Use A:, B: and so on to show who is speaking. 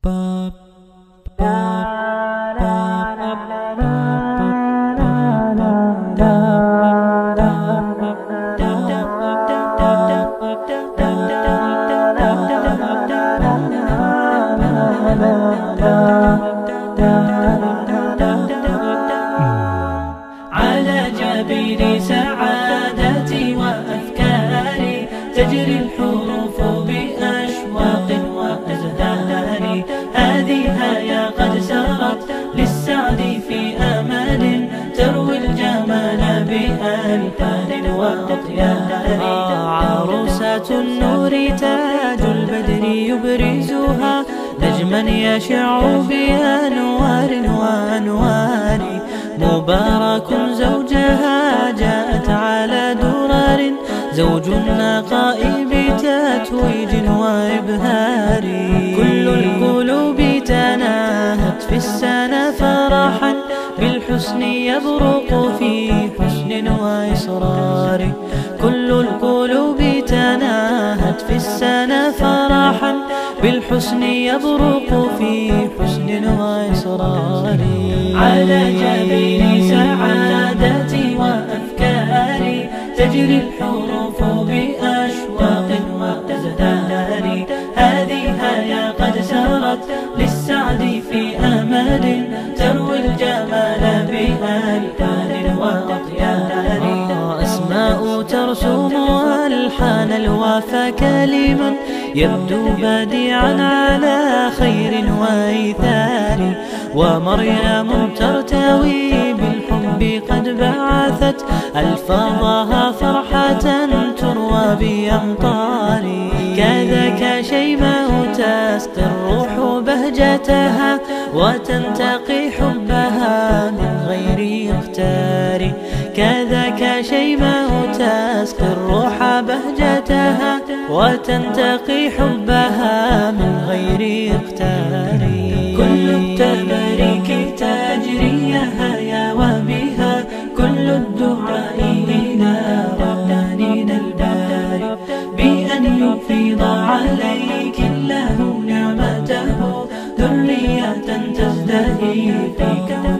A: على جبين سعادتي وأفكاري تجري الحروف بأشواق وأزهار. هذه هيا قد سرت للسعد في أمل تروي الجمال بألحان وأطيار. عروسة النور تاج البدر يبرزها نجما يشع بأنوار وأنوار. مبارك زوجها جاءت على درر زوج النقاء بتتويج وإبهار. كل القلوب تناهت في السنة فرحا بالحسن يبرق في حسن وإصرار. كل القلوب تناهت في السنة فرحا بالحسن يبرق في حسن وإصرار. على جبين سعادتي وأفكاري تجري الحروف بأشواق وأزهار. هذه هيا قد سرت للسعد في أمل تروي الجمال بألحان وأطيار. أسماء ترسم ألحان الوفا كلما يبدو بديعا على خير وإيثار. ومريم ترتوي بالحب قد بعثت ألفاظها فرحة تروى بأمطار. كذاك شيماء تسقي الروح بهجتها وتنتقي حبها من غير اختار. كذاك شيماء تسقي الروح بهجتها وتنتقي حبها من غير اختار. كل التباريك تجري هيا وبها كل الدعاء إلى ربانينا الباري بأن يفيض عليك الله نعمته ذرية تزدهي في كون